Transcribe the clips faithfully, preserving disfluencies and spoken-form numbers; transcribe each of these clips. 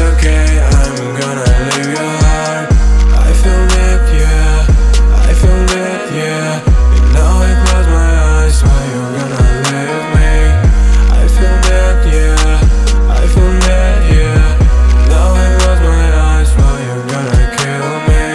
okay, I'm gonna leave your heart. I feel it, yeah, I feel it, yeah. You know I close my eyes while you're gonna leave me. I feel it, yeah, I feel it, yeah. Now I close my eyes while you're gonna kill me.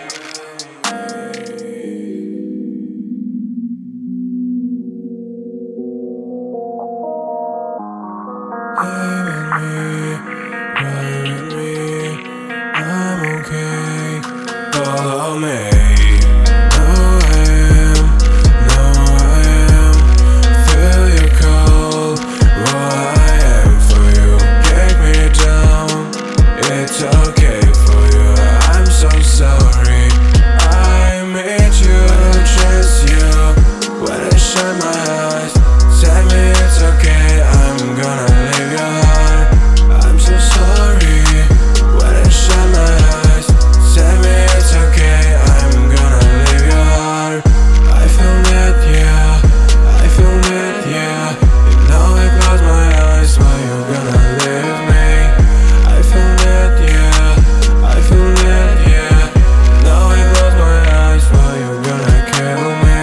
Stay with me, ride with me, I'm okay, follow me. No I am, no I am, feel your cold, what I am for you. Get me down, it's okay for you. I'm so sorry, I made you. When I chase you, when I shut my eyes, tell me it's okay, I'm gonna leave your heart. I'm so sorry, when I shut my eyes, tell me it's okay, I'm gonna leave your heart. I feel it, yeah, I feel it, yeah. You know I close my eyes while you're gonna leave me. I feel it, yeah, I feel it, yeah. Now I close my eyes while you're gonna kill me.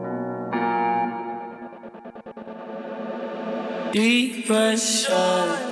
Depression.